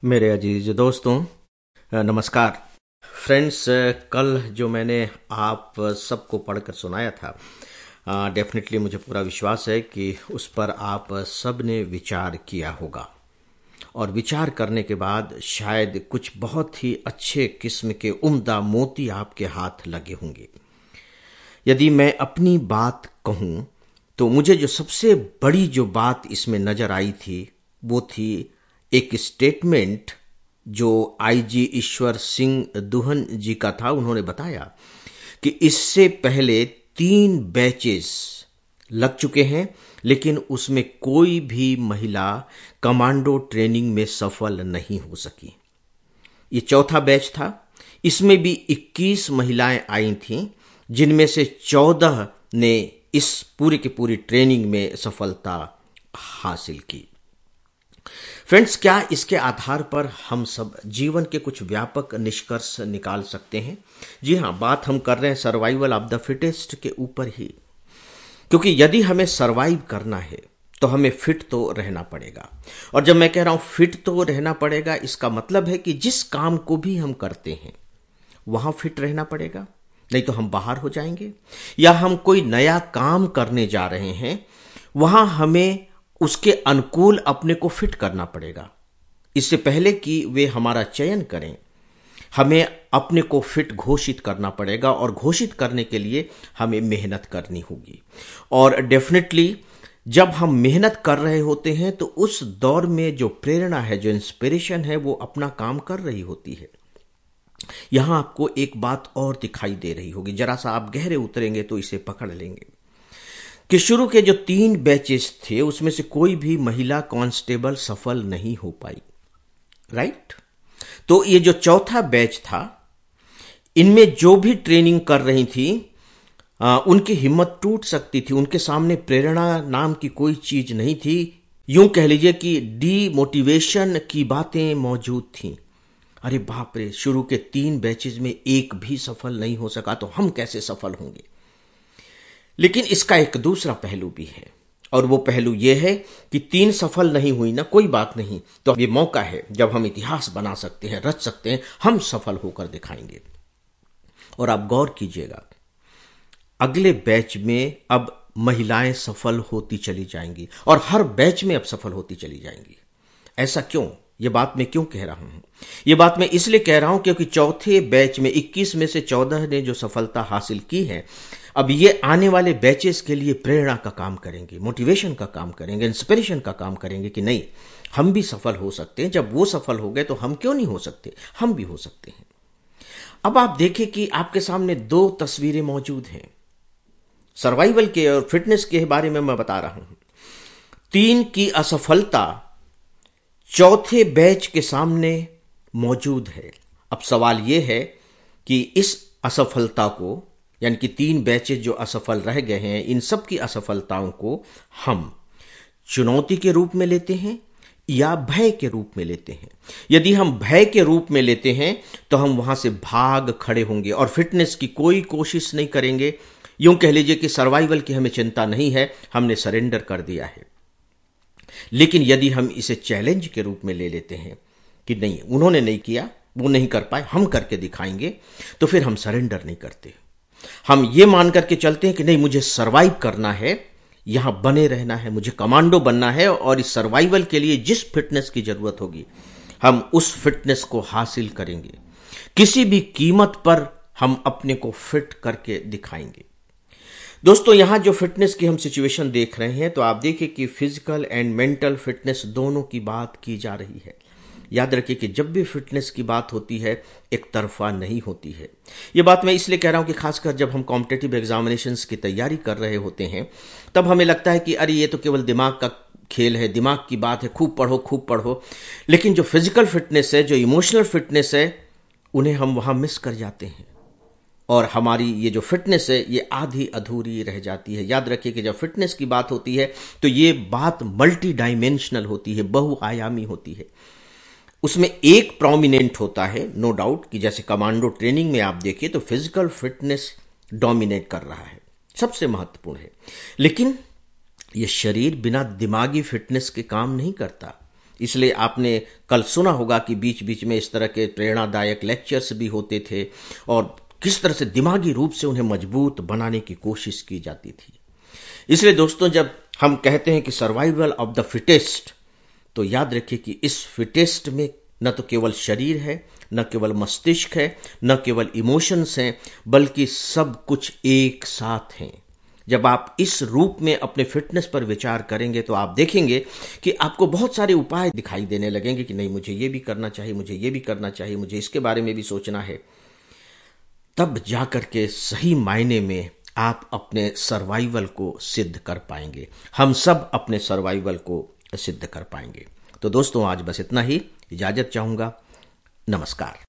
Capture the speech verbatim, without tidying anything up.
मेरे अजीज दोस्तों, नमस्कार फ्रेंड्स। कल जो मैंने आप सबको पढ़कर सुनाया था, डेफिनेटली मुझे पूरा विश्वास है कि उस पर आप सब ने विचार किया होगा और विचार करने के बाद शायद कुछ बहुत ही अच्छे किस्म के उम्दा मोती आपके हाथ लगे होंगे। यदि मैं अपनी बात कहूं तो मुझे जो सबसे बड़ी जो बात इसमें नजर आई थी वो थी एक स्टेटमेंट जो आईजी ईश्वर सिंह दुहन जी का था। उन्होंने बताया कि इससे पहले तीन बैचेस लग चुके हैं, लेकिन उसमें कोई भी महिला कमांडो ट्रेनिंग में सफल नहीं हो सकी। ये चौथा बैच था। इसमें भी इक्कीस महिलाएं आई थीं, जिनमें से चौदह ने इस पूरी की पूरी ट्रेनिंग में सफलता हासिल की। फ्रेंड्स, क्या इसके आधार पर हम सब जीवन के कुछ व्यापक निष्कर्ष निकाल सकते हैं? जी हां, बात हम कर रहे हैं सर्वाइवल ऑफ द फिटेस्ट के ऊपर ही, क्योंकि यदि हमें सर्वाइव करना है तो हमें फिट तो रहना पड़ेगा। और जब मैं कह रहा हूं फिट तो रहना पड़ेगा, इसका मतलब है कि जिस काम को भी हम करते हैं वहां फिट रहना पड़ेगा, नहीं तो हम बाहर हो जाएंगे। या हम कोई नया काम करने जा रहे हैं, वहां हमें उसके अनुकूल अपने को फिट करना पड़ेगा। इससे पहले कि वे हमारा चयन करें, हमें अपने को फिट घोषित करना पड़ेगा और घोषित करने के लिए हमें मेहनत करनी होगी। और डेफिनेटली जब हम मेहनत कर रहे होते हैं तो उस दौर में जो प्रेरणा है, जो इंस्पिरेशन है, वो अपना काम कर रही होती है। यहां आपको एक बात और दिखाई दे रही होगी, जरा सा आप गहरे उतरेंगे तो इसे पकड़ लेंगे कि शुरू के जो तीन बैचेस थे उसमें से कोई भी महिला कांस्टेबल सफल नहीं हो पाई, राइट? तो ये जो चौथा बैच था, इनमें जो भी ट्रेनिंग कर रही थी आ, उनकी हिम्मत टूट सकती थी। उनके सामने प्रेरणा नाम की कोई चीज नहीं थी। यूं कह लीजिए कि डीमोटिवेशन की बातें मौजूद थीं। अरे बाप रे, शुरू के तीन बैचेस में एक भी सफल नहीं हो सका तो हम कैसे सफल होंगे? लेकिन इसका एक दूसरा पहलू भी है, और वो पहलू ये है कि तीन सफल नहीं हुई ना, कोई बात नहीं, तो ये मौका है जब हम इतिहास बना सकते हैं, रच सकते हैं, हम सफल होकर दिखाएंगे। और आप गौर कीजिएगा, अगले बैच में अब महिलाएं सफल होती चली जाएंगी और हर बैच में अब सफल होती चली जाएंगी। ऐसा क्यों? ये बात मैं क्यों कह रहा हूं? ये बात मैं इसलिए कह रहा हूं क्योंकि चौथे बैच में इक्कीस में से चौदह ने जो सफलता हासिल की है, अब ये आने वाले बैचेस के लिए प्रेरणा का काम करेंगे, मोटिवेशन का काम करेंगे, इंस्पिरेशन का काम करेंगे कि नहीं, हम भी सफल हो सकते हैं। जब वो सफल हो गए तो हम क्यों नहीं हो सकते? हम भी हो सकते हैं। अब आप देखें कि आपके सामने दो तस्वीरें मौजूद हैं। सर्वाइवल के और फिटनेस के बारे में मैं बता रहा हूं। तीन की असफलता चौथे बैच के सामने मौजूद है। अब सवाल यह है कि इस असफलता को, यानी कि तीन बैचेस जो असफल रह गए हैं, इन सब की असफलताओं को हम चुनौती के रूप में लेते हैं या भय के रूप में लेते हैं। यदि हम भय के रूप में लेते हैं तो हम वहां से भाग खड़े होंगे और फिटनेस की कोई कोशिश नहीं करेंगे। यूं कह लीजिए कि सर्वाइवल की हमें चिंता नहीं है, हमने सरेंडर कर दिया है। लेकिन यदि हम इसे चैलेंज के रूप में ले लेते हैं कि नहीं, उन्होंने नहीं किया, वो नहीं कर पाए, हम करके दिखाएंगे, तो फिर हम सरेंडर नहीं करते। हम ये मान करके चलते हैं कि नहीं, मुझे सरवाइव करना है, यहां बने रहना है, मुझे कमांडो बनना है, और इस सर्वाइवल के लिए जिस फिटनेस की जरूरत होगी हम उस फिटनेस को हासिल करेंगे। किसी भी कीमत पर हम अपने को फिट करके दिखाएंगे। दोस्तों, यहां जो फिटनेस की हम सिचुएशन देख रहे हैं, तो आप देखिए कि फिजिकल एंड मेंटल फिटनेस दोनों की बात की जा रही है। याद रखिए कि जब भी फिटनेस की बात होती है, एक तरफा नहीं होती है। यह बात मैं इसलिए कह रहा हूं कि खासकर जब हम कॉम्पिटिटिव एग्जामिनेशंस की तैयारी कर रहे होते हैं, तब हमें लगता है कि अरे ये तो केवल दिमाग का खेल है, दिमाग की बात है, खूब पढ़ो खूब पढ़ो। लेकिन जो फिजिकल फिटनेस है, जो इमोशनल फिटनेस है, उन्हें हम वहां मिस कर जाते हैं और हमारी ये जो फिटनेस है ये आधी अधूरी रह जाती है। याद रखिए कि जब फिटनेस की बात होती है तो ये बात मल्टी डायमेंशनल होती है, बहुआयामी होती है। उसमें एक प्रोमिनेंट होता है, नो डाउट, कि जैसे कमांडो ट्रेनिंग में आप देखिए तो फिजिकल फिटनेस डोमिनेट कर रहा है, सबसे महत्वपूर्ण है। लेकिन यह शरीर बिना दिमागी फिटनेस के काम नहीं करता। इसलिए आपने कल सुना होगा कि बीच बीच में इस तरह के प्रेरणादायक लेक्चर्स भी होते थे और किस तरह से दिमागी रूप से उन्हें मजबूत बनाने की कोशिश की जाती थी। इसलिए दोस्तों, जब हम कहते हैं कि सर्वाइवल ऑफ द फिटेस्ट, तो याद रखिए कि इस फिटेस्ट में न तो केवल शरीर है, न केवल मस्तिष्क है, न केवल इमोशंस हैं, बल्कि सब कुछ एक साथ हैं। जब आप इस रूप में अपने फिटनेस पर विचार करेंगे तो आप देखेंगे कि आपको बहुत सारे उपाय दिखाई देने लगेंगे कि नहीं, मुझे ये भी करना चाहिए, मुझे ये भी करना चाहिए, मुझे इसके बारे में भी सोचना है। तब जाकर के सही मायने में आप अपने सर्वाइवल को सिद्ध कर पाएंगे। हम सब अपने सर्वाइवल को सिद्ध कर पाएंगे। तो दोस्तों, आज बस इतना ही। इजाजत चाहूंगा। नमस्कार।